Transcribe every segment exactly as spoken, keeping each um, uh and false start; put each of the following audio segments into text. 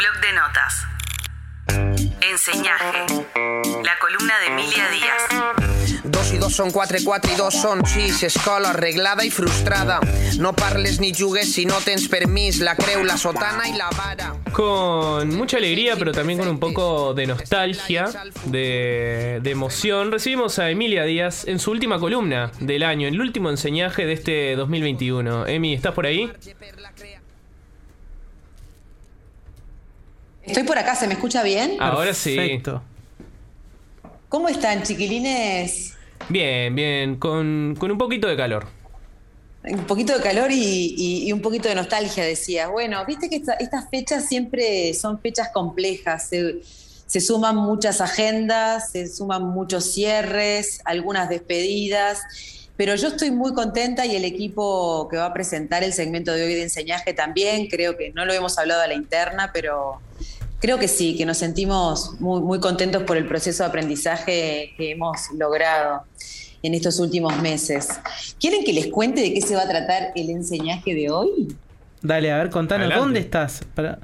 Blog de notas. Enseñaje. La columna de Emilia Díaz. Dos y dos son quatre, quatre i dos són sis. Escola arreglada i frustrada. No parles ni jugues si no tens permís. La creu, la sotana y la vara. Con mucha alegría, pero también con un poco de nostalgia, de, de emoción, recibimos a Emilia Díaz en su última columna del año, en el último enseñaje de este dos mil veintiuno. Emi, ¿estás por ahí? Estoy por acá, ¿se me escucha bien? Ahora sí. Perfecto. ¿Cómo están, chiquilines? Bien, bien, con, con un poquito de calor. Un poquito de calor y, y, y un poquito de nostalgia, decías. Bueno, viste que esta, estas fechas siempre son fechas complejas. Se, se suman muchas agendas, se suman muchos cierres, algunas despedidas. Pero yo estoy muy contenta y el equipo que va a presentar el segmento de hoy de enseñaje también. Creo que no lo hemos hablado a la interna, pero creo que sí, que nos sentimos muy, muy contentos por el proceso de aprendizaje que hemos logrado en estos últimos meses. ¿Quieren que les cuente de qué se va a tratar el enseñaje de hoy? Dale, a ver, contanos, Adelante. ¿dónde estás? Para...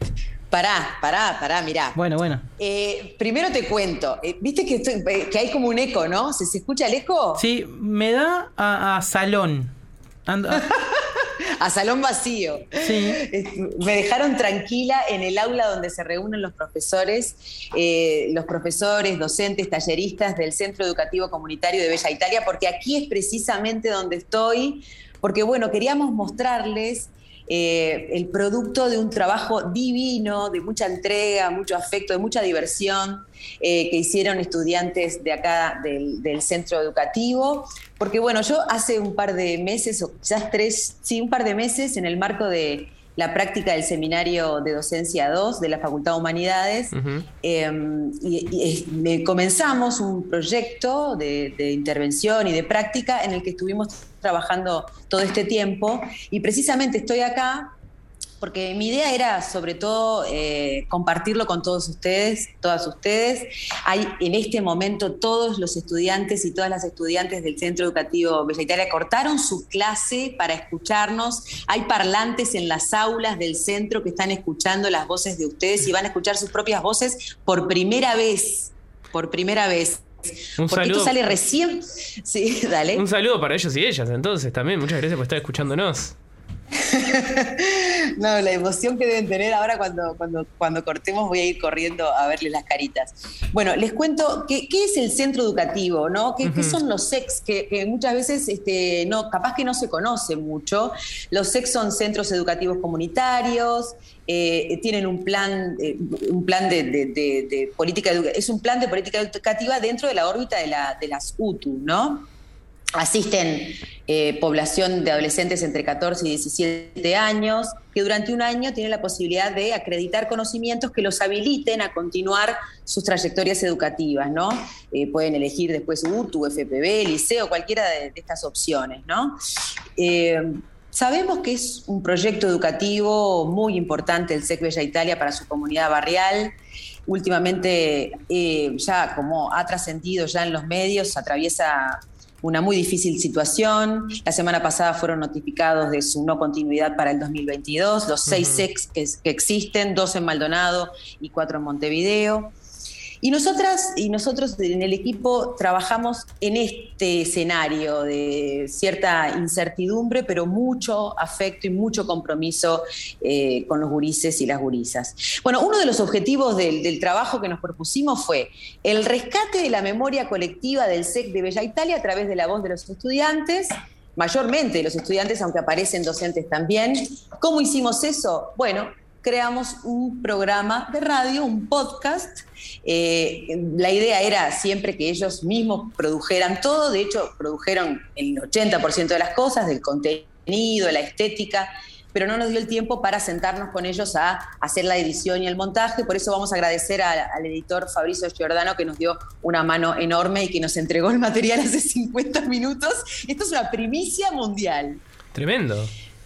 Pará, pará, pará, mirá. Bueno, bueno. Eh, primero te cuento, eh, viste que, estoy, eh, que hay como un eco, ¿no? ¿Se, se escucha el eco? Sí, me da a, a salón. Ando- a- A salón vacío. Sí. Me dejaron tranquila en el aula donde se reúnen los profesores, eh, los profesores, docentes, talleristas del Centro Educativo Comunitario de Bella Italia, porque aquí es precisamente donde estoy, porque bueno, queríamos mostrarles eh, el producto de un trabajo divino, de mucha entrega, mucho afecto, de mucha diversión, eh, que hicieron estudiantes de acá del, del centro educativo. Porque bueno, yo hace un par de meses, o quizás tres, sí, un par de meses, en el marco de la práctica del Seminario de Docencia dos de la Facultad de Humanidades, Uh-huh. eh, y, y, eh, comenzamos un proyecto de, de intervención y de práctica en el que estuvimos trabajando todo este tiempo, y precisamente estoy acá porque mi idea era sobre todo eh, compartirlo con todos ustedes, todas ustedes. Hay en este momento todos los estudiantes y todas las estudiantes del Centro Educativo Bella Italia cortaron su clase para escucharnos. Hay parlantes en las aulas del centro que están escuchando las voces de ustedes y van a escuchar sus propias voces por primera vez, por primera vez. Un Porque saludo. esto sale recién. Sí, dale. Un saludo para ellos y ellas, entonces, también. Muchas gracias por estar escuchándonos. No, la emoción que deben tener ahora cuando, cuando, cuando cortemos voy a ir corriendo a verles las caritas. Bueno, les cuento qué, qué es el centro educativo, ¿no? ¿Qué, uh-huh. qué son los C E Cs? Que, que muchas veces este, no, capaz que no se conoce mucho. Los C E Cs son centros educativos comunitarios, eh, tienen un plan, eh, un plan de, de, de, de política educativa, es un plan de política educativa dentro de la órbita de, la, de las U T U, ¿no? Asisten eh, población de adolescentes entre catorce y diecisiete años, que durante un año tienen la posibilidad de acreditar conocimientos que los habiliten a continuar sus trayectorias educativas, ¿no? Eh, pueden elegir después U T U, F P B, liceo, cualquiera de, de estas opciones, ¿no? Eh, sabemos que es un proyecto educativo muy importante el C E C Bella Italia para su comunidad barrial. Últimamente, eh, ya como ha trascendido ya en los medios, atraviesa una muy difícil situación. La semana pasada fueron notificados de su no continuidad para el dos mil veintidós, los seis uh-huh. C E Cs que, que existen, dos en Maldonado y cuatro en Montevideo. Y nosotras y nosotros en el equipo trabajamos en este escenario de cierta incertidumbre, pero mucho afecto y mucho compromiso eh, con los gurises y las gurisas. Bueno, uno de los objetivos del, del trabajo que nos propusimos fue el rescate de la memoria colectiva del C E C de Bella Italia a través de la voz de los estudiantes, mayormente de los estudiantes, aunque aparecen docentes también. ¿Cómo hicimos eso? Bueno, creamos un programa de radio, un podcast. Eh, la idea era siempre que ellos mismos produjeran todo. De hecho, produjeron el ochenta por ciento de las cosas, del contenido, la estética, pero no nos dio el tiempo para sentarnos con ellos a hacer la edición y el montaje. Por eso vamos a agradecer a, al editor Fabrizio Giordano, que nos dio una mano enorme y que nos entregó el material hace cincuenta minutos. Esto es una primicia mundial. Tremendo.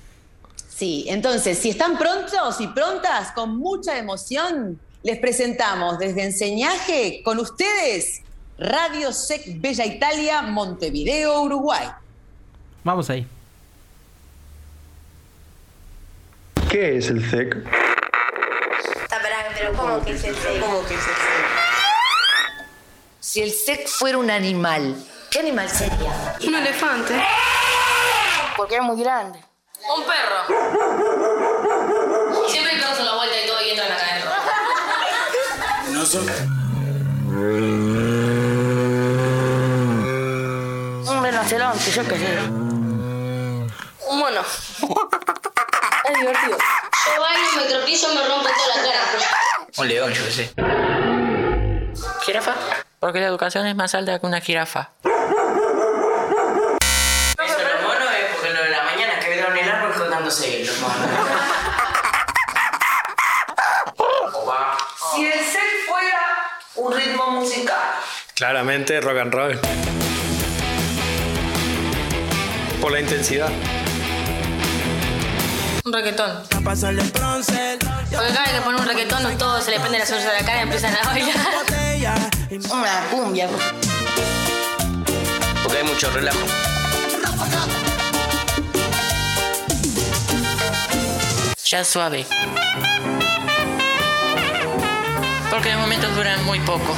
Sí, entonces, si están prontos y prontas, con mucha emoción, les presentamos desde Enseñaje con ustedes Radio C E C Bella Italia, Montevideo, Uruguay. Vamos ahí. ¿Qué es el C E C? Pero ¿cómo que es el sec? ¿Cómo que es el sec? Si el sec fuera un animal, ¿qué animal sería? Un elefante. Porque es muy grande. Un perro. Siempre hay perros a la vuelta y todo y entran acá adentro. No son... Un rinoceronte, yo qué sé. Un mono. Es divertido. Yo bailo, me tropiezo, me rompo toda la cara. Un león, yo qué sé. ¿Jirafa? Porque la educación es más alta que una jirafa. Eso de los monos es porque lo de la mañana que vieron el árbol jordándose los monos. Si el sec fuera un ritmo musical. Claramente rock and roll. Por la intensidad. Un reggaetón. Porque cada vez que pone un reggaetón, no todo se le prende la sonrisa de la cara y empiezan a bailar. Una cumbia. Porque hay mucho relajo. Ya suave. Porque los momentos duran muy poco.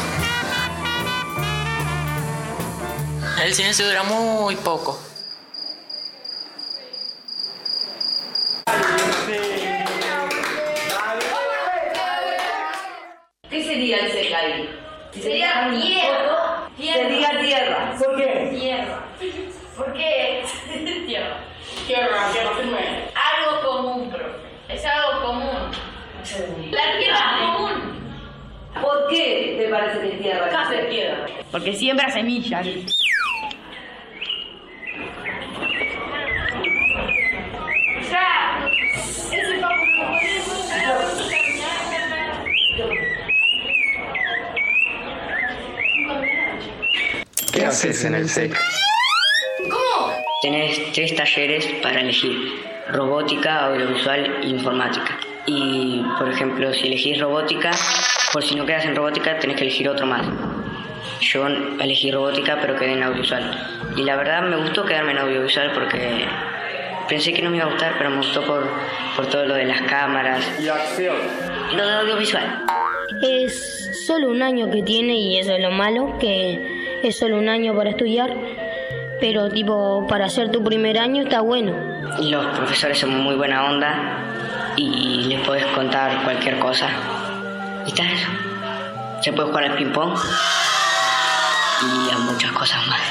El silencio dura muy poco. ¿Qué sería el sec ahí? Sería tierra. Sería tierra. ¿Por qué? Tierra. ¿Por qué? Tierra. Tierra, tierra firme. Algo común, profe. Es algo común. La tierra es común. ¿Por qué te parece que es tierra? ¿Qué hace tierra? Porque siembra semillas. Ya. Ese papo no puede. ¿Qué haces en el sec? ¿Cómo? Tenés tres talleres para elegir: robótica, audiovisual e informática. Y, por ejemplo, si elegís robótica, por si no quedas en robótica, tenés que elegir otro más. Yo elegí robótica, pero quedé en audiovisual. Y la verdad me gustó quedarme en audiovisual porque pensé que no me iba a gustar, pero me gustó por, por todo lo de las cámaras. Y acción. Y lo de audiovisual. Es solo un año que tiene y eso es lo malo, que es solo un año para estudiar, pero tipo para hacer tu primer año está bueno. Los profesores son muy buena onda y les podés contar cualquier cosa. Y tal, se puede jugar al ping pong y a muchas cosas más.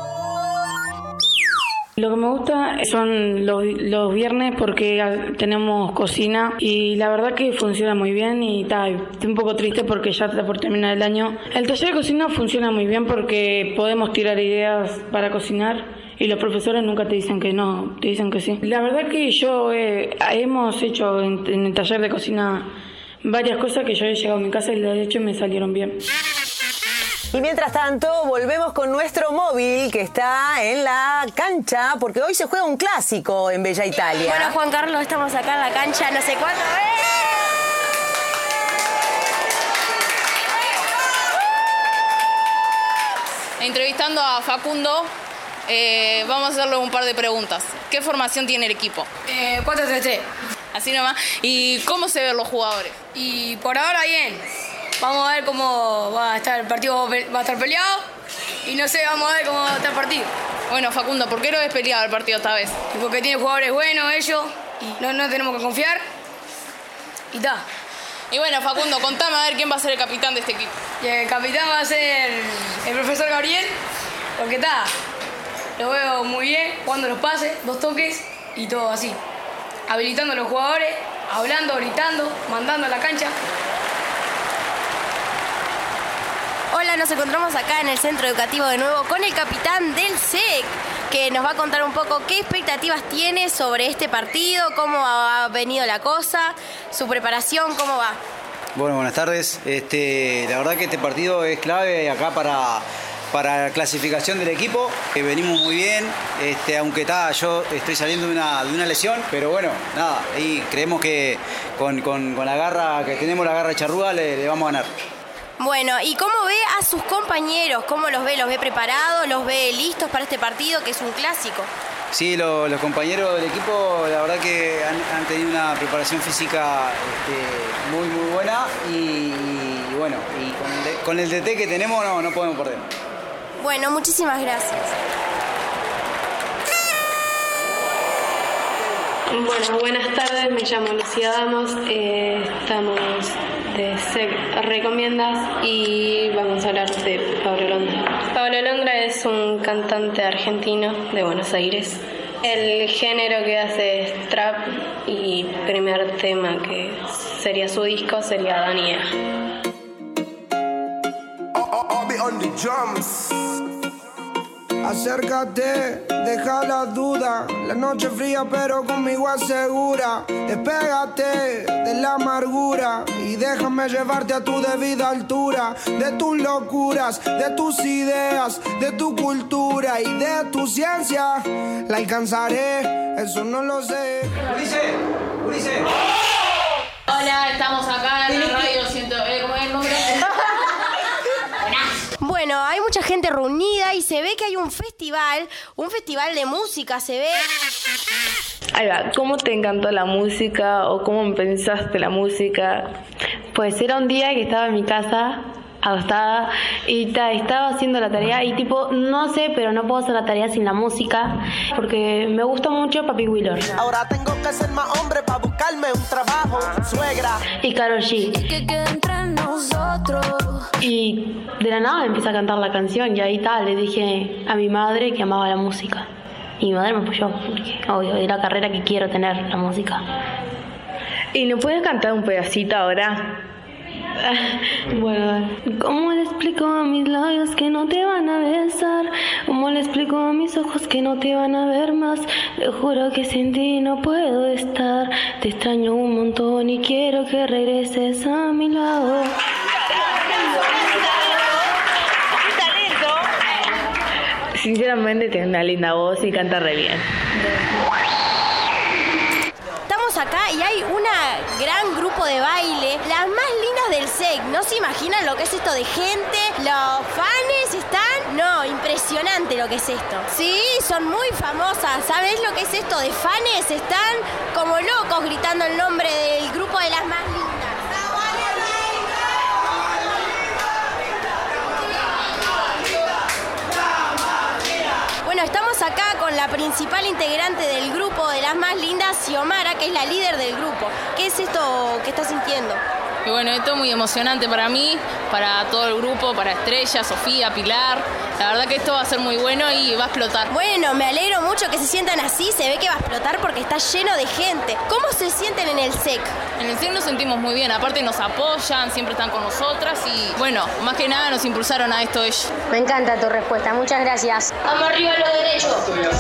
Lo que me gusta son los, los viernes porque tenemos cocina y la verdad que funciona muy bien y ta, estoy un poco triste porque ya está por terminar el año. El taller de cocina funciona muy bien porque podemos tirar ideas para cocinar y los profesores nunca te dicen que no, te dicen que sí. La verdad que yo eh, hemos hecho en, en el taller de cocina varias cosas que yo he llegado a mi casa y de hecho me salieron bien. Y mientras tanto, volvemos con nuestro móvil que está en la cancha, porque hoy se juega un clásico en Bella Italia. Bueno, Juan Carlos, estamos acá en la cancha, no sé cuánto. Entrevistando a Facundo, eh, vamos a hacerle un par de preguntas. ¿Qué formación tiene el equipo? Eh, cuatro tres tres. Así nomás. ¿Y cómo se ven los jugadores? Y por ahora bien. Vamos a ver cómo va a estar el partido, va a estar peleado y no sé, vamos a ver cómo va a estar el partido. Bueno, Facundo, ¿por qué no es peleado el partido esta vez? Porque tiene jugadores buenos ellos y no, no tenemos que confiar y ta. Y bueno, Facundo, contame a ver quién va a ser el capitán de este equipo. Y el capitán va a ser el profesor Gabriel, porque ta, lo veo muy bien, jugando los pases, dos toques y todo así. Habilitando a los jugadores, hablando, gritando, mandando a la cancha. Hola, nos encontramos acá en el centro educativo de nuevo con el capitán del sec, que nos va a contar un poco qué expectativas tiene sobre este partido, cómo ha venido la cosa, su preparación, cómo va. Bueno, buenas tardes. Este, la verdad que este partido es clave acá para, para la clasificación del equipo. Eh, venimos muy bien, este, aunque ta, yo estoy saliendo de una, de una lesión, pero bueno, nada, ahí creemos que con, con, con la garra que tenemos, la garra charrúa, le, le vamos a ganar. Bueno, ¿y cómo ve a sus compañeros? ¿Cómo los ve? ¿Los ve preparados? ¿Los ve listos para este partido que es un clásico? Sí, lo- los compañeros del equipo, la verdad que han, han tenido una preparación física este, muy, muy buena y, y bueno, y con el, de- con el D T que tenemos no, no podemos perder. Bueno, muchísimas gracias. Bueno, buenas tardes, me llamo Lucía Damos, eh, estamos de S E C Recomiendas y vamos a hablar de Pablo Londra. Pablo Londra es un cantante argentino de Buenos Aires. El género que hace es trap y primer tema que sería su disco sería Daniela. I'll be on the drums. Acércate, deja la duda. La noche fría pero conmigo asegura. Despégate de la amargura y déjame llevarte a tu debida altura. De tus locuras, de tus ideas, de tu cultura y de tu ciencia. La alcanzaré, eso no lo sé. Ulises, Ulises. Hola, estamos acá en la radio, siento, eh, ¿cómo es el nombre? Bueno, hay mucha gente reunida y se ve que hay un festival, un festival de música, se ve. Ahí va, ¿cómo te encantó la música o cómo pensaste la música? Pues era un día que estaba en mi casa, acostada, y ta, estaba haciendo la tarea y tipo, no sé, pero no puedo hacer la tarea sin la música, porque me gusta mucho Papi Wheeler. Ahora tengo que ser más hombre para buscarme un trabajo, suegra. Y Karol G. Que quede entre nosotros. Y de la nada empieza a cantar la canción y ahí tal, le dije a mi madre que amaba la música. Y mi madre me apoyó, porque obvio, es la carrera que quiero tener, la música. ¿Y no puedes cantar un pedacito ahora? Bueno, ¿cómo le explico a mis labios que no te van a besar? ¿Cómo le explico a mis ojos que no te van a ver más? Te juro que sin ti no puedo estar. Te extraño un montón y quiero que regreses a mi lado. Sinceramente tiene una linda voz y canta re bien. Estamos acá y hay un gran grupo de baile, las más lindas del S E C. ¿No se imaginan lo que es esto de gente? ¿Los fans están? No, impresionante lo que es esto. Sí, son muy famosas. ¿Sabés lo que es esto de fans? Están como locos gritando el nombre del grupo de las más lindas. Bueno, estamos acá con la principal integrante del grupo de las más lindas, Xiomara, que es la líder del grupo. ¿Qué es esto que estás sintiendo? Y bueno, esto es muy emocionante para mí, para todo el grupo, para Estrella, Sofía, Pilar. La verdad que esto va a ser muy bueno y va a explotar. Bueno, me alegro mucho que se sientan así, se ve que va a explotar porque está lleno de gente. ¿Cómo se sienten en el S E C? En el S E C nos sentimos muy bien, aparte nos apoyan, siempre están con nosotras y bueno, más que nada nos impulsaron a esto ellos. Me encanta tu respuesta, muchas gracias. Vamos arriba a lo derecho.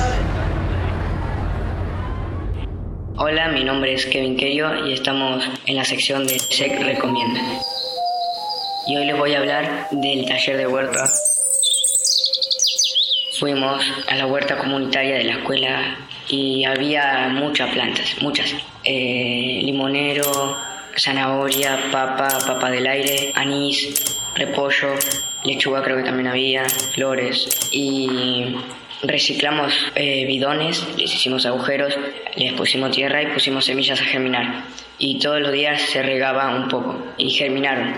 Hola, mi nombre es Kevin Keyo y estamos en la sección de S E C Recomienda. Y hoy les voy a hablar del taller de huerta. Fuimos a la huerta comunitaria de la escuela y había muchas plantas, muchas. Eh, limonero, zanahoria, papa, papa del aire, anís, repollo, lechuga creo que también había, flores. Y reciclamos eh, bidones, les hicimos agujeros, les pusimos tierra y pusimos semillas a germinar. Y todos los días se regaba un poco y germinaron.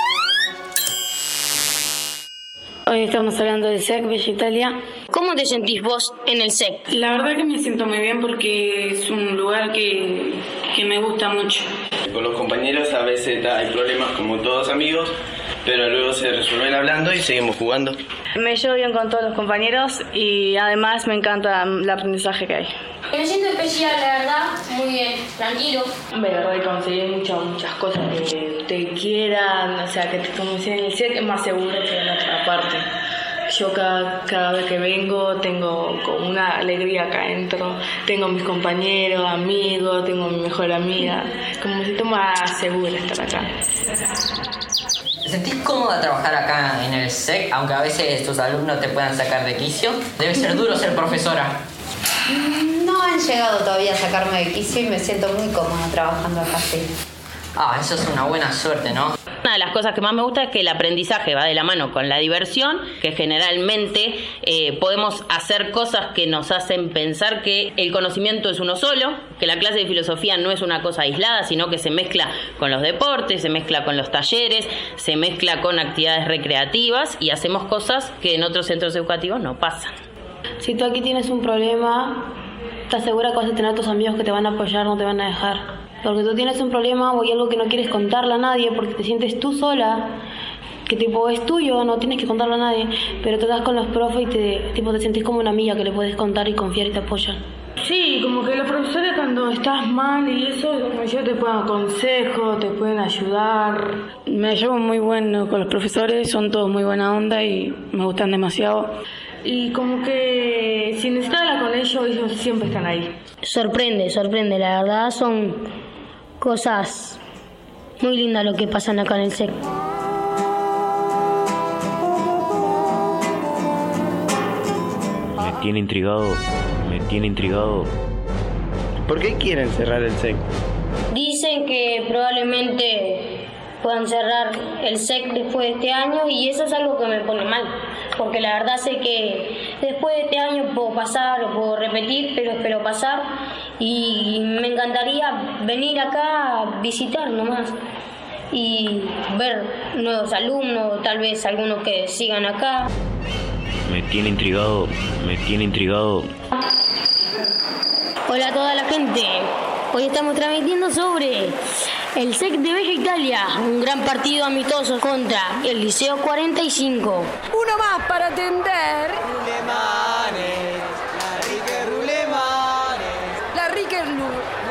Hoy estamos hablando del S E C Bella Italia. ¿Cómo te sentís vos en el S E C? La verdad que me siento muy bien porque es un lugar que, que me gusta mucho. Con los compañeros a veces hay problemas como todos amigos, pero luego se resuelven hablando y seguimos jugando. Me llevo bien con todos los compañeros y además me encanta el aprendizaje que hay. Me siento especial, la verdad, muy bien, tranquilo. De verdad que conseguí muchas, muchas cosas que te quieran, o sea, que te, como decía, en el S E C es más seguro que en otra parte. Yo cada, cada vez que vengo tengo como una alegría acá adentro, tengo mis compañeros, amigos, tengo mi mejor amiga, como me siento más segura estar acá. ¿Te sentís cómoda trabajar acá en el S E C, aunque a veces tus alumnos te puedan sacar de quicio? Debe ser duro ser profesora. No han llegado todavía a sacarme de quicio y me siento muy cómoda trabajando acá, sí. Ah, eso es una buena suerte, ¿no? Una de las cosas que más me gusta es que el aprendizaje va de la mano con la diversión, que generalmente eh, podemos hacer cosas que nos hacen pensar que el conocimiento es uno solo, que la clase de filosofía no es una cosa aislada, sino que se mezcla con los deportes, se mezcla con los talleres, se mezcla con actividades recreativas y hacemos cosas que en otros centros educativos no pasan. Si tú aquí tienes un problema, estás segura que vas a tener a tus amigos que te van a apoyar, no te van a dejar. Porque tú tienes un problema o hay algo que no quieres contarle a nadie porque te sientes tú sola, que tipo es tuyo, no tienes que contarlo a nadie, pero te das con los profes y te, tipo, te sentís como una amiga que le puedes contar y confiar y te apoyan. Sí, como que los profesores cuando estás mal y eso, ellos te pueden dar consejos, te pueden ayudar. Me llevo muy bueno con los profesores, son todos muy buena onda y me gustan demasiado. Y como que si necesitas hablar con ellos, ellos siempre están ahí. Sorprende, sorprende, la verdad son cosas muy lindas lo que pasan acá en el S E C. Me tiene intrigado, me tiene intrigado. ¿Por qué quieren cerrar el S E C? Dicen que probablemente puedan cerrar el S E C después de este año y eso es algo que me pone mal, porque la verdad sé que después de este año puedo pasar o puedo repetir, pero espero pasar y me encantaría venir acá a visitar nomás y ver nuevos alumnos, tal vez algunos que sigan acá. Me tiene intrigado, me tiene intrigado. Hola a toda la gente, hoy estamos transmitiendo sobre el S E C de Bella Italia, un gran partido amistoso contra el Liceo cuarenta y cinco. Uno más para atender. Rulemanes, la rica rulemanes. La rica Lu.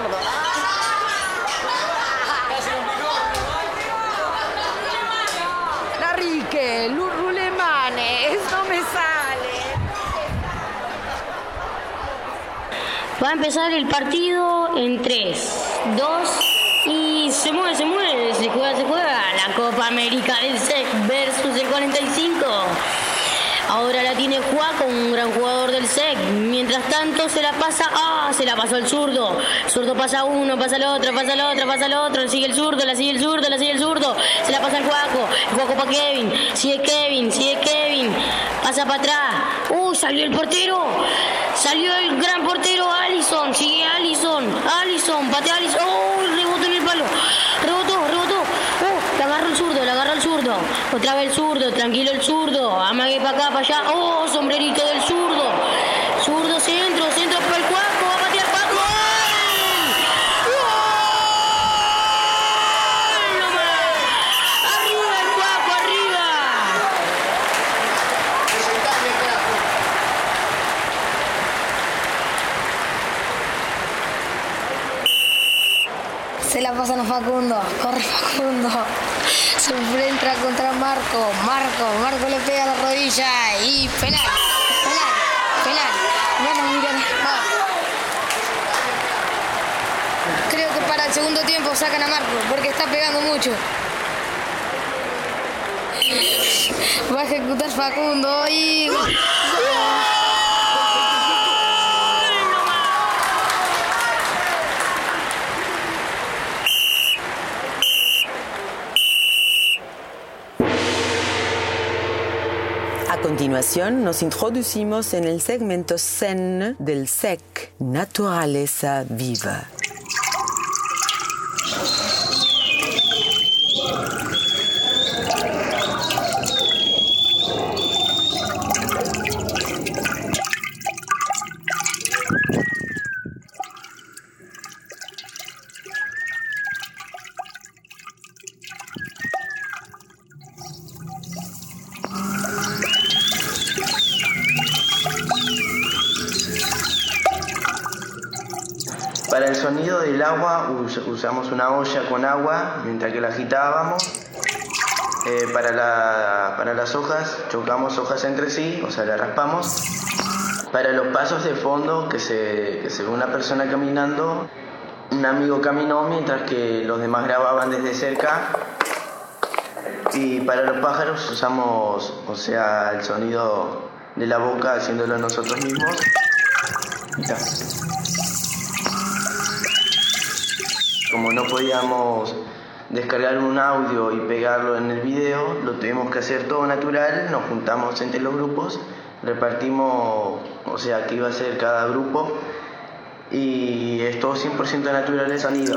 La rica Lu rulemanes, no me sale. Va a empezar el partido en tres, dos y se mueve, se mueve, se juega, se juega la Copa América del S E C versus el cuarenta y cinco. Ahora la tiene Juaco, un gran jugador del S E C. Mientras tanto se la pasa, ah, se la pasó el zurdo. El zurdo pasa uno, pasa el otro, pasa el otro, pasa el otro, sigue el zurdo, la sigue el zurdo, la sigue el zurdo. Se la pasa el Juaco, el Juaco para Kevin, sigue Kevin, sigue Kevin, pasa para atrás. Uh, salió el portero, salió el gran portero Alisson, sigue Alisson, Alisson, patea Alisson, oh, rebotó en el palo, rebotó, rebotó. Uh, le agarró el zurdo, le agarró el zurdo. Otra vez el zurdo, tranquilo el zurdo. Amague para acá, para allá. Oh, sombrerito del zurdo. Zurdo, centro, centro para el Juaco. Va a patear Juaco. ¡Gol! ¡Gol! ¡Nomás! ¡Arriba el Juaco, arriba! Se la pasan a Facundo, corre Facundo, se enfrenta contra Marco, Marco, Marco le pega a la rodilla y penal, penal, penal, bueno, miren, ah. Creo que para el segundo tiempo sacan a Marco porque está pegando mucho. Va a ejecutar Facundo y... A continuación, nos introducimos en el segmento Zen del S E C, Naturaleza Viva. Para el sonido del agua us- usamos una olla con agua mientras que la agitábamos. Eh, para, la, para las hojas chocamos hojas entre sí, o sea, las raspamos. Para los pasos de fondo, que se, que se ve una persona caminando, un amigo caminó mientras que los demás grababan desde cerca. Y para los pájaros usamos, o sea, el sonido de la boca haciéndolo nosotros mismos. Mira. Como no podíamos descargar un audio y pegarlo en el video, lo tuvimos que hacer todo natural, nos juntamos entre los grupos, repartimos, o sea, qué iba a ser cada grupo, y es todo cien por ciento natural el sonido.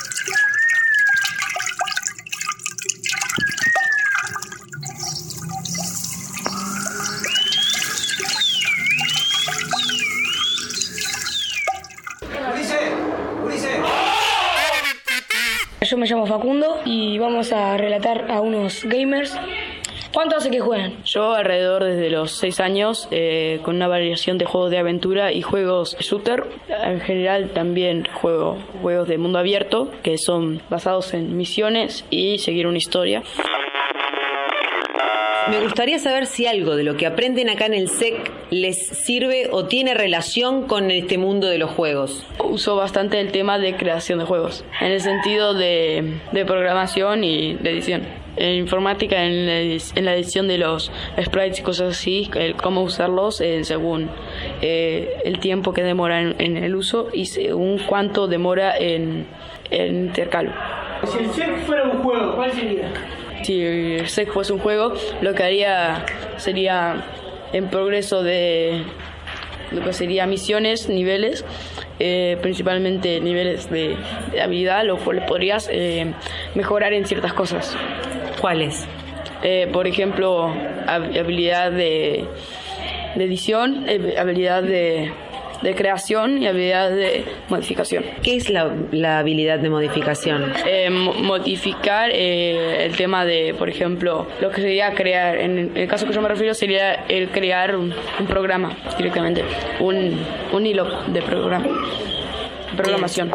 Yo me llamo Facundo y vamos a relatar a unos gamers. ¿Cuánto hace que juegan? Yo alrededor desde los seis años, eh, con una variación de juegos de aventura y juegos shooter. En general también juego juegos de mundo abierto, que son basados en misiones y seguir una historia. Me gustaría saber si algo de lo que aprenden acá en el S E C les sirve o tiene relación con este mundo de los juegos. Uso bastante el tema de creación de juegos, en el sentido de, de programación y de edición. En informática, en la, en la edición de los sprites y cosas así, el, cómo usarlos eh, según eh, el tiempo que demora en, en el uso y según cuánto demora en, en intercalo. Si el S E C fuera un juego, ¿cuál sería? Si el S E C fuese un juego, lo que haría sería en progreso de lo que sería misiones, niveles, eh, principalmente niveles de, de habilidad, lo cual podrías eh, mejorar en ciertas cosas. ¿Cuáles? Eh, por ejemplo, habilidad de, de edición, eh, habilidad de, de creación y habilidad de modificación. ¿Qué es la, la habilidad de modificación? Eh, modificar eh, el tema de, por ejemplo, lo que sería crear, en el caso que yo me refiero sería el crear un, un programa directamente, un, un hilo de programa, programación.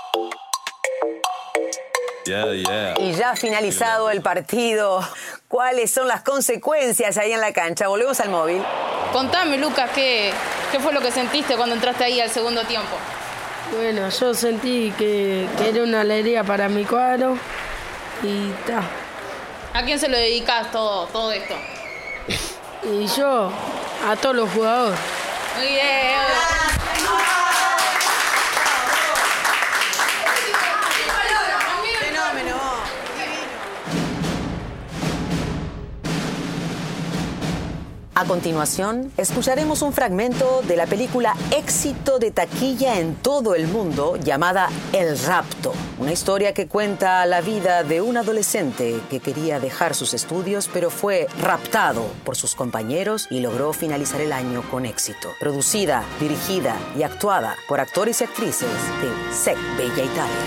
Yeah, yeah. Y ya finalizado el partido, ¿cuáles son las consecuencias ahí en la cancha? Volvemos al móvil. Contame, Lucas, ¿qué, qué fue lo que sentiste cuando entraste ahí al segundo tiempo? Bueno, yo sentí que, que era una alegría para mi cuadro y ta. ¿A quién se lo dedicás todo, todo esto? Y yo, a todos los jugadores. Muy bien. A continuación, escucharemos un fragmento de la película éxito de taquilla en todo el mundo llamada El Rapto. Una historia que cuenta la vida de un adolescente que quería dejar sus estudios, pero fue raptado por sus compañeros y logró finalizar el año con éxito. Producida, dirigida y actuada por actores y actrices de S E C Bella Italia.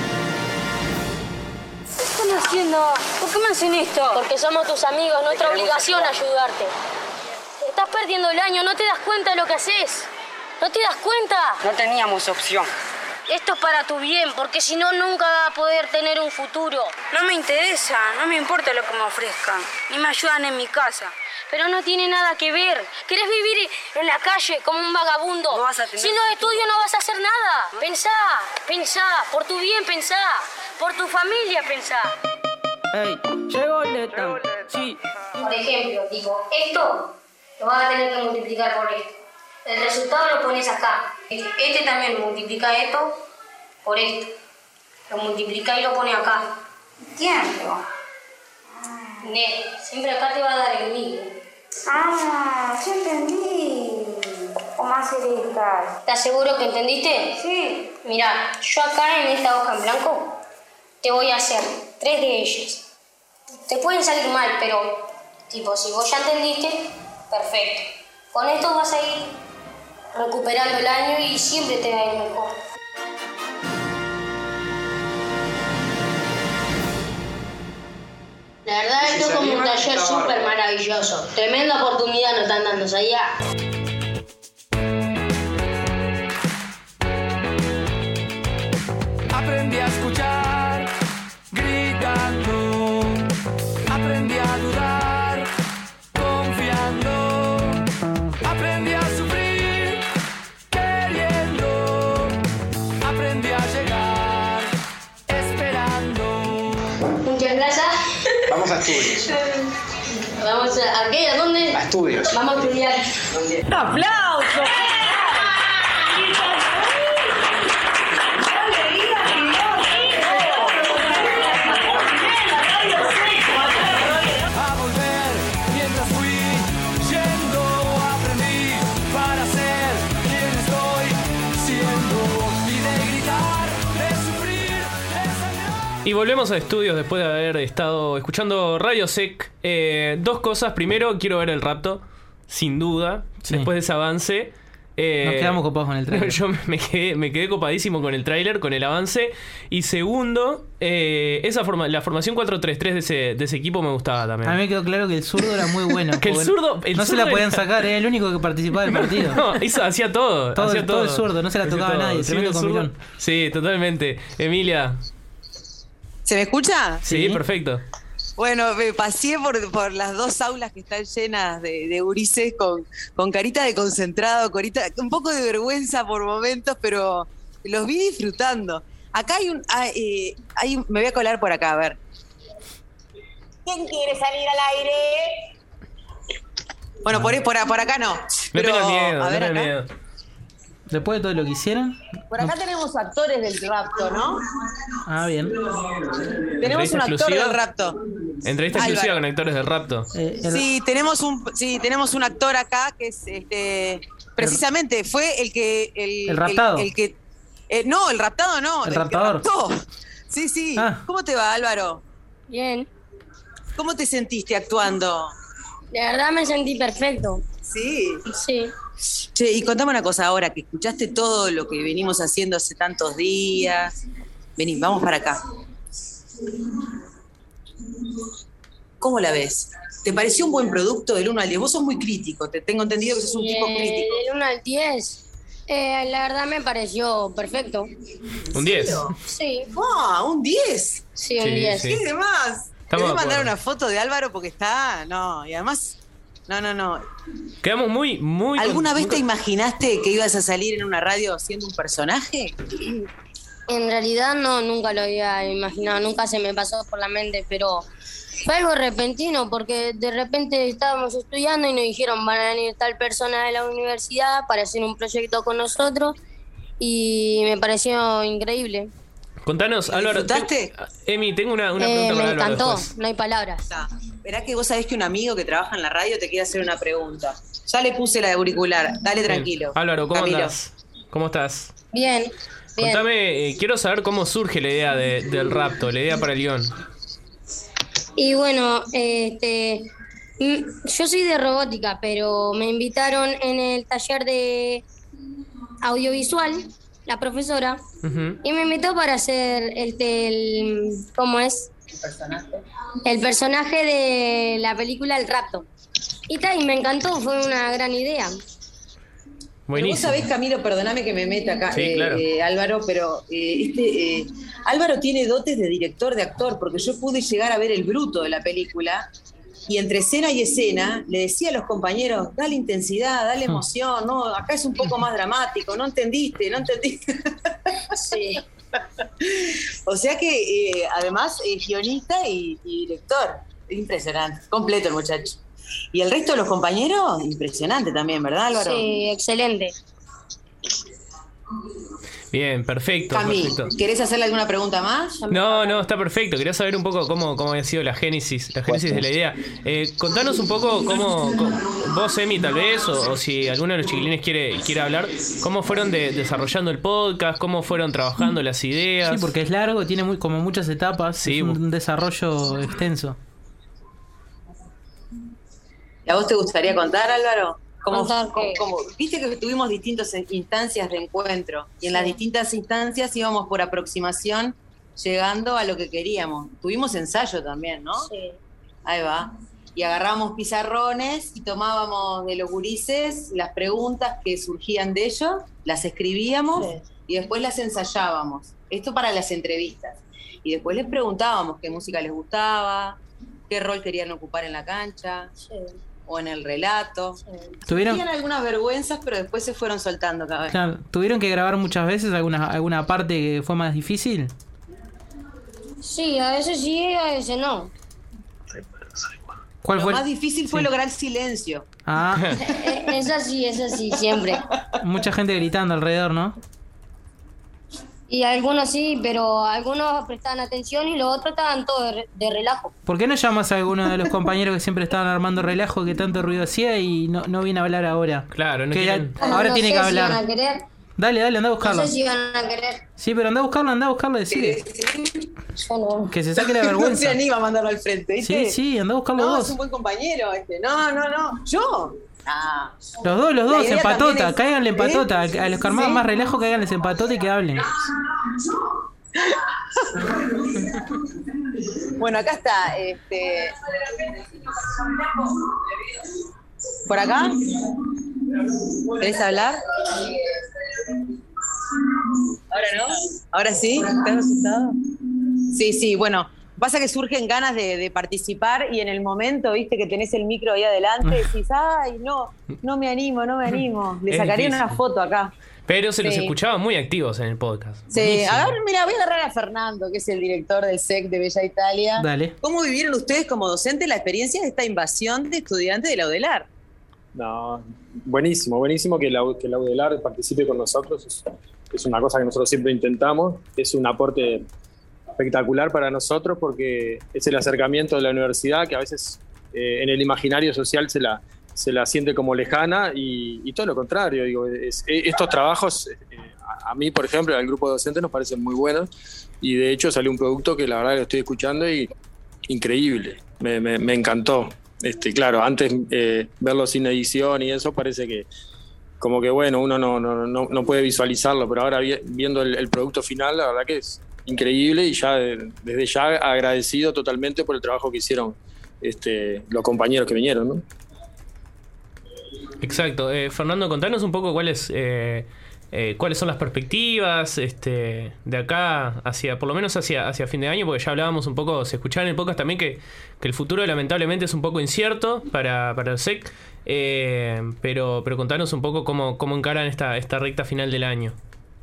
¿Qué están haciendo? ¿Por qué me hacen esto? Porque somos tus amigos, nuestra obligación ayudarte. Estás perdiendo el año, ¿no te das cuenta de lo que haces? ¿No te das cuenta? No teníamos opción. Esto es para tu bien, porque si no, nunca vas a poder tener un futuro. No me interesa, no me importa lo que me ofrezcan. Ni me ayudan en mi casa. Pero no tiene nada que ver. ¿Querés vivir en la calle como un vagabundo? No vas a tener... Si no estudio, no vas a hacer nada. ¿No? Pensá, pensá. Por tu bien, pensá. Por tu familia, pensá. Ey, llegó Neta. Sí. Por ejemplo, digo, esto lo vas a tener que multiplicar por esto. El resultado lo pones acá. Este también multiplica esto por esto. Lo multiplica y lo pone acá. Tiempo. Ne, siempre acá te va a dar el mismo. Ah, ya entendí. ¿Cómo hacer estas? ¿Estás seguro que entendiste? Sí. Mirá, yo acá en esta hoja en blanco te voy a hacer tres de ellas. Te pueden salir mal, pero tipo, si vos ya entendiste, perfecto. Con esto vas a ir recuperando el año y siempre te va a ir mejor. La verdad, esto es como un taller súper maravilloso. Tremenda oportunidad nos están dando, allá. Aprendí a escuchar, gritando. Aprendí a dudar, confiando. Aprendí a sufrir, queriendo. Aprendí a llegar, esperando. Muchas gracias. Vamos a estudios. Vamos a, ¿a qué? ¿A dónde? A estudios. Vamos a estudiar. ¡Un aplauso! Y volvemos a estudios después de haber estado escuchando Radio Sec. Eh, dos cosas. Primero, quiero ver el rapto, sin duda. Sí. Después de ese avance. Eh, Nos quedamos copados con el tráiler. Yo me quedé, me quedé copadísimo con el tráiler, con el avance. Y segundo, eh, esa forma, la formación cuatro tres tres de ese, de ese equipo me gustaba también. A mí me quedó claro que el zurdo era muy bueno. Que el zurdo, el no zurdo se la podían era... sacar, era el único que participaba del partido. No, hizo, hacía todo. Todo, hacía el, todo. todo el zurdo, no se la hacía tocaba a nadie. Sí, Tremendo comilón. Sí, totalmente. Emilia. ¿Se me escucha? Sí, sí, perfecto. Bueno, me pasé por, por las dos aulas que están llenas de, de gurises con, con carita de concentrado, carita, un poco de vergüenza por momentos, pero los vi disfrutando. Acá hay un... Hay, eh, hay un me voy a colar por acá, a ver. ¿Quién quiere salir al aire? Bueno, por, por, por acá no. No pero, tengas miedo, a ver, no tengas acá. miedo. Después de todo lo que hicieron. Por acá no. Tenemos actores del rapto, ¿no? Ah, bien. Tenemos un actor exclusiva? del rapto. Entrevista Álvaro. exclusiva con actores del rapto. Eh, el... Sí, tenemos un sí, tenemos un actor acá que es este precisamente fue el que el, el raptado. El, el que eh, no, el raptado no, el, el raptador. Que raptó. Sí, sí. Ah. ¿Cómo te va, Álvaro? Bien. ¿Cómo te sentiste actuando? De verdad me sentí perfecto. Sí. Sí. Che, y contame una cosa ahora, que escuchaste todo lo que venimos haciendo hace tantos días. Vení, vamos para acá. ¿Cómo la ves? ¿Te pareció un buen producto del uno al diez? Vos sos muy crítico, te tengo entendido que sos un eh, tipo crítico. Del uno al diez, eh, la verdad me pareció perfecto. ¿Un diez? Sí. ¡Wow! ¿Un diez? Sí, un diez. Sí. ¿Qué demás? Te voy a mandar una foto de Álvaro porque está... No, y además... No, no, no. Quedamos muy, muy... ¿Alguna con, vez muy... te imaginaste que ibas a salir en una radio siendo un personaje? En realidad no, nunca lo había imaginado, nunca se me pasó por la mente, pero fue algo repentino porque de repente estábamos estudiando y nos dijeron van a venir tal persona de la universidad para hacer un proyecto con nosotros y me pareció increíble. Contanos, Álvaro. ¿Disfrutaste? Te... Emi, tengo una, una pregunta eh, para me Álvaro. Me encantó, después. No hay palabras. Verá que vos sabés que un amigo que trabaja en la radio te quiere hacer una pregunta. Ya le puse la de auricular, dale Bien. tranquilo. Álvaro, ¿cómo Camilo. andás? ¿Cómo estás? Bien, bien. Contame, eh, quiero saber cómo surge la idea de, del rapto, la idea para el guión. Y bueno, este, yo soy de robótica, pero me invitaron en el taller de audiovisual, la profesora, uh-huh. y me invitó para hacer el, el ¿cómo es? El personaje. El personaje de la película El Rapto. Y tal, y me encantó, fue una gran idea. Pero vos sabés, Camilo, perdóname que me meta acá, sí, eh, claro. eh, Álvaro, pero eh, este eh, Álvaro tiene dotes de director, de actor, porque yo pude llegar a ver el bruto de la película y entre escena y escena le decía a los compañeros, dale intensidad, dale emoción, no, acá es un poco más dramático, no entendiste, no entendiste. Sí. O sea que eh, además es guionista y, y director, impresionante, completo el muchacho. Y el resto de los compañeros, impresionante también, ¿verdad, Álvaro? Sí, excelente. Bien, perfecto. Cami, perfecto. ¿querés hacerle alguna pregunta más? No, no, está perfecto. Quería saber un poco cómo, cómo había sido la génesis, la génesis de la idea. Eh, contanos un poco cómo, cómo vos, Emi, tal vez, o, o si alguno de los chiquilines quiere, quiere hablar, cómo fueron de, desarrollando el podcast, cómo fueron trabajando las ideas. Sí, porque es largo, tiene muy, como muchas etapas, sí, es un, un desarrollo extenso. ¿Y a vos te gustaría contar, Álvaro? ¿Cómo, Contar cómo, qué. cómo- viste que tuvimos distintas instancias de encuentro y en las distintas instancias íbamos por aproximación llegando a lo que queríamos. Tuvimos ensayo también, ¿no? Sí. Ahí va. Y agarrábamos pizarrones y tomábamos de los gurises las preguntas que surgían de ellos, las escribíamos Sí. y después las ensayábamos. Esto para las entrevistas. Y después les preguntábamos qué música les gustaba, qué rol querían ocupar en la cancha Sí. o en el relato. ¿Tuvieron- Tenían algunas vergüenzas, pero después se fueron soltando cada vez. Claro, ¿tuvieron que grabar muchas veces alguna, alguna parte que fue más difícil? Sí, a veces sí, a veces no. ¿Cuál Lo fue? más difícil fue Sí. lograr silencio. Ah, Eh, Es así, es así, siempre. mucha gente gritando alrededor, ¿no? Y algunos sí, pero algunos prestaban atención y los otros estaban todos de, re- de relajo. ¿Por qué no llamas a alguno de los compañeros que siempre estaban armando relajo, que tanto ruido hacía y no, no viene a hablar ahora? Claro, no Que quieren- ya- ahora No tiene sé que si hablar. van a querer. Dale, dale, anda a buscarlo. No sé si van a querer. Sí, pero anda a buscarlo, anda a buscarlo, decide. Yo no. Que se saque la vergüenza. No se anima a mandarlo al frente, ¿viste? Sí, sí, anda a buscarlo No, vos. es un buen compañero este. No, no, no. ¿Yo? Ah. Los dos, los La dos, idea empatota, también es- cáiganle empatota. ¿Eh? A los que armaban ¿Sí? más relajo, cáiganles empatota y que hablen. Bueno, acá está. Este... ¿Por acá? ¿Querés hablar? ¿Ahora no? ¿Ahora sí? ¿Estás asustado? Sí, sí, bueno. Pasa que surgen ganas de, de participar y en el momento, viste, que tenés el micro ahí adelante, decís, ay, no, no me animo, no me animo. Le Es sacaría difícil. una foto acá. Pero se los Sí. escuchaba muy activos en el podcast. Sí, Buenísimo. a ver, mira, voy a agarrar a Fernando, que es el director del S E C de Bella Italia. Dale. ¿Cómo vivieron ustedes como docentes la experiencia de esta invasión de estudiantes de la UDELAR? No, buenísimo, buenísimo que la, que la UDELAR participe con nosotros. Es, es una cosa que nosotros siempre intentamos. Es un aporte espectacular para nosotros porque es el acercamiento de la universidad que a veces eh, en el imaginario social se la, se la siente como lejana y, y todo lo contrario. Digo, es, estos trabajos, eh, a, a mí, por ejemplo, al grupo de docentes nos parecen muy buenos y de hecho salió un producto que la verdad que lo estoy escuchando y increíble, me, me, me encantó. Este, claro, antes eh, verlo sin edición y eso parece que como que bueno, uno no, no, no, no puede visualizarlo, pero ahora vi, viendo el, el producto final, la verdad que es increíble y ya desde ya agradecido totalmente por el trabajo que hicieron este, los compañeros que vinieron, ¿no? Exacto. Eh, Fernando, contanos un poco cuáles eh, eh, cuáles son las perspectivas este, de acá hacia, por lo menos hacia, hacia fin de año, porque ya hablábamos un poco, se escuchaba en el podcast también que, que el futuro lamentablemente es un poco incierto para, para el S E C, eh, pero, pero contanos un poco cómo, cómo encaran esta, esta recta final del año.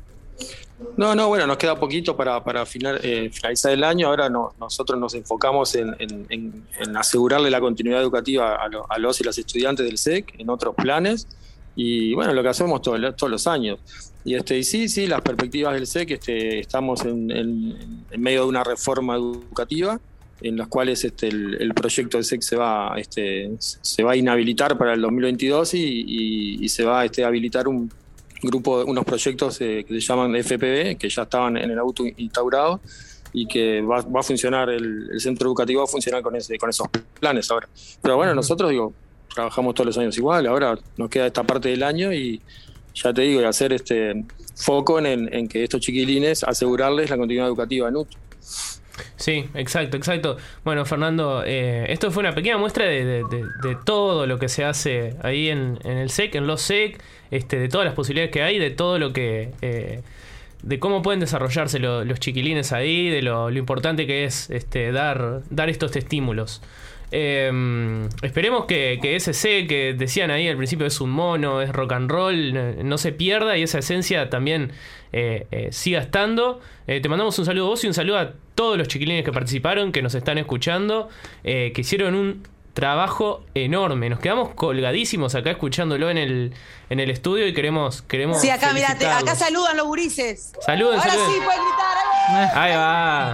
No, no, bueno, nos queda poquito para, para final, eh, finalizar el año. Ahora no, nosotros nos enfocamos en, en, en, en asegurarle la continuidad educativa a, lo, a los y las estudiantes del S E C en otros planes. Y bueno, lo que hacemos todo, todos los años. Y este y sí, sí, las perspectivas del S E C, este, estamos en, en, en medio de una reforma educativa en las cuales este, el, el proyecto del S E C se va, este, se va a inhabilitar para el dos mil veintidós y, y, y se va este, a habilitar un grupo, unos proyectos eh, que se llaman F P B, que ya estaban en el auto instaurado y que va, va a funcionar, el, el centro educativo va a funcionar con, ese, con esos planes ahora. Pero bueno, nosotros digo, trabajamos todos los años igual, ahora nos queda esta parte del año y ya te digo, y hacer este foco en, en que estos chiquilines, asegurarles la continuidad educativa en U T U. Sí, exacto, exacto. Bueno, Fernando, eh, esto fue una pequeña muestra de, de, de, de todo lo que se hace ahí en, en el S E C, en los S E C, este, de todas las posibilidades que hay, de todo lo que... Eh, de cómo pueden desarrollarse lo, los chiquilines ahí, de lo, lo importante que es este, dar, dar estos estímulos. Eh, esperemos que, que ese C que decían ahí al principio es un mono, es rock and roll, no se pierda y esa esencia también eh, eh, siga estando. Eh, te mandamos un saludo a vos y un saludo a todos los chiquilines que participaron, que nos están escuchando, eh, que hicieron un trabajo enorme. Nos quedamos colgadísimos acá escuchándolo en el, en el estudio y queremos, queremos Sí, acá, mirá, te- acá felicitarlos. saludan los gurises. Saluden, Ahora saluden. sí, pueden gritar. Ahí va.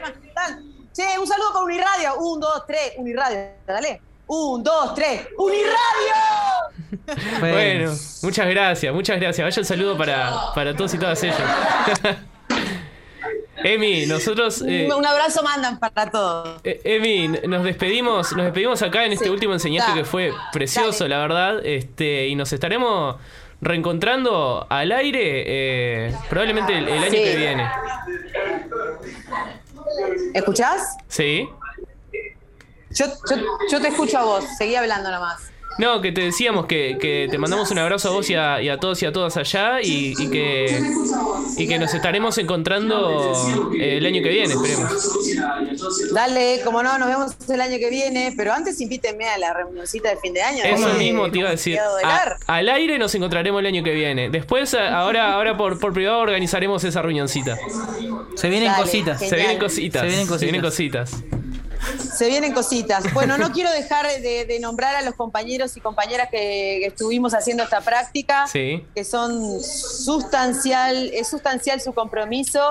Che, un saludo para Uniradio. Un, dos, tres, Uniradio. Dale. Un, dos, tres, Uniradio. Bueno, muchas gracias, muchas gracias. Vaya el saludo para, para todos y todas ellos. Emi, nosotros... eh, Un abrazo mandan para todos. eh, Emi, nos despedimos, nos despedimos acá en este Sí, último enseñante da. que fue precioso, Dale. la verdad. Este, y nos estaremos reencontrando al aire eh, probablemente el, el año Sí. que viene. ¿Escuchás? ¿Sí? Yo, yo, yo te escucho a vos. Seguí hablando nomás. No, que te decíamos que, que te mandamos un abrazo a vos y a, y a todos y a todas allá y, y que y que nos estaremos encontrando eh, el año que viene, esperemos. Dale, como no, nos vemos el año que viene. Pero antes invítenme a la reunioncita de fin de año. Eso ¿no? mismo te iba a decir. Quedado de A- lar. al aire nos encontraremos el año que viene. Después, a- ahora, ahora por, por privado organizaremos esa reunioncita. Se vienen Dale, cositas. Se vienen cositas. Se vienen Se vienen cositas. cositas. Se vienen cositas. Bueno, no quiero dejar de, de nombrar a los compañeros y compañeras que, que estuvimos haciendo esta práctica, Sí. que son sustancial, es sustancial su compromiso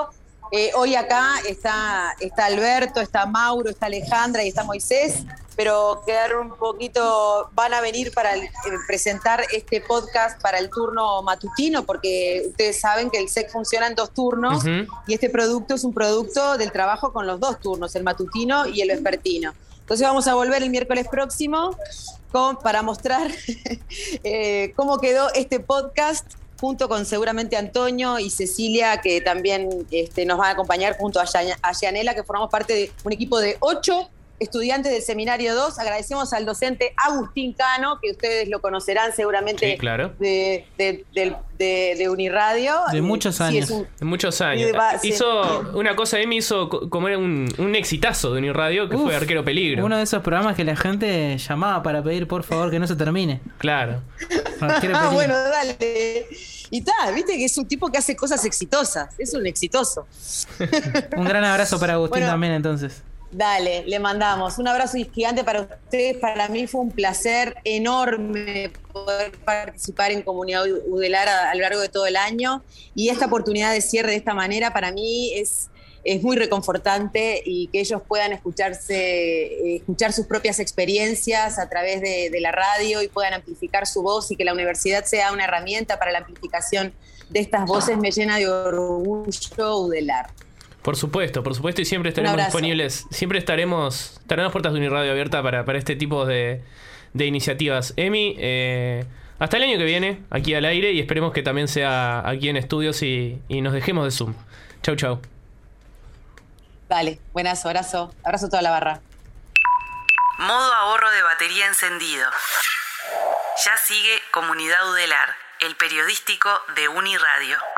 Eh, hoy acá está, está Alberto, está Mauro, está Alejandra y está Moisés, pero quedaron un poquito, van a venir para el, eh, presentar este podcast para el turno matutino, porque ustedes saben que el S E C funciona en dos turnos, uh-huh. y este producto es un producto del trabajo con los dos turnos, el matutino y el vespertino. Entonces vamos a volver el miércoles próximo con, para mostrar eh, cómo quedó este podcast, junto con seguramente Antonio y Cecilia, que también este, nos van a acompañar junto a, Yan- a Yanela, que formamos parte de un equipo de ocho estudiantes del Seminario dos. Agradecemos al docente Agustín Cano, que ustedes lo conocerán seguramente, sí, claro. de, de, de, de, de Uniradio. De muchos años. Sí, un, de muchos años. Va, sí. Hizo una cosa, Emi hizo como era un, un exitazo de Uniradio, que Uf, fue Arquero Peligro. Uno de esos programas que la gente llamaba para pedir por favor que no se termine. Claro. Ah, bueno, dale. Y tal, viste que es un tipo que hace cosas exitosas. Es un exitoso. Un gran abrazo para Agustín bueno, también, entonces. Dale, le mandamos un abrazo gigante para ustedes. Para mí fue un placer enorme poder participar en Comunidad Udelar a, a lo largo de todo el año, y esta oportunidad de cierre de esta manera para mí es, es muy reconfortante, y que ellos puedan escucharse, eh, escuchar sus propias experiencias a través de, de la radio y puedan amplificar su voz, y que la universidad sea una herramienta para la amplificación de estas voces, me llena de orgullo Udelar. Por supuesto, por supuesto, y siempre estaremos disponibles, siempre estaremos, estarán las puertas de Uniradio abiertas para, para este tipo de, de iniciativas. Emi, eh, hasta el año que viene, aquí al aire, y esperemos que también sea aquí en estudios y, y nos dejemos de Zoom. Chau, chau. Dale, buenazo, abrazo, abrazo a toda la barra. Modo ahorro de batería encendido. Ya sigue Comunidad Udelar, el periodístico de Uniradio.